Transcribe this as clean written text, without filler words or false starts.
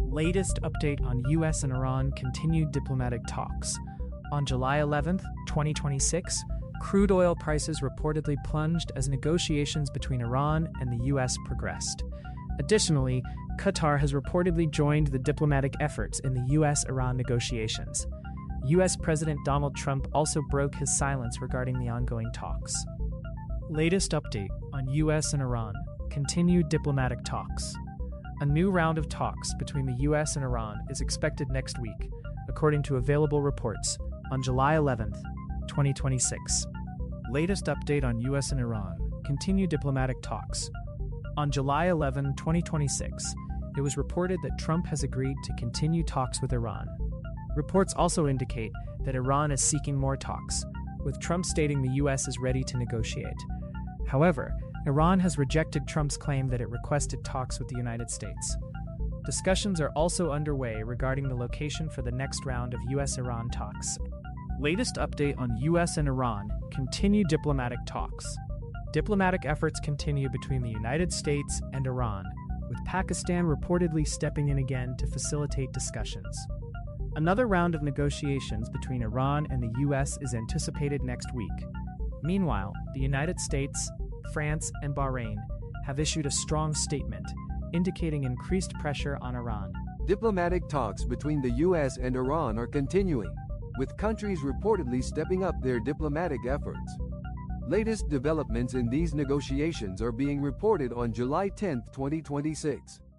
Latest update on US and Iran continued diplomatic talks. On July 11th, 2026, crude oil prices reportedly plunged as negotiations between Iran and the US progressed. Additionally, Qatar has reportedly joined the diplomatic efforts in the US-Iran negotiations. US President Donald Trump also broke his silence regarding the ongoing talks. Latest update on US and Iran continued diplomatic talks. A new round of talks between the US and Iran is expected next week, according to available reports, on July 11th, 2026. Latest update on US and Iran continued diplomatic talks. On July 11, 2026, it was reported that Trump has agreed to continue talks with Iran. Reports also indicate that Iran is seeking more talks, with Trump stating the US is ready to negotiate. However, Iran has rejected Trump's claim that it requested talks with the United States. Discussions are also underway regarding the location for the next round of US-Iran talks. Latest update on US and Iran continue diplomatic talks. Diplomatic efforts continue between the United States and Iran, with Pakistan reportedly stepping in again to facilitate discussions. Another round of negotiations between Iran and the US is anticipated next week. Meanwhile, the United States, France, and Bahrain have issued a strong statement, indicating increased pressure on Iran. Diplomatic talks between the US and Iran are continuing, with countries reportedly stepping up their diplomatic efforts. Latest developments in these negotiations are being reported on July 10, 2026.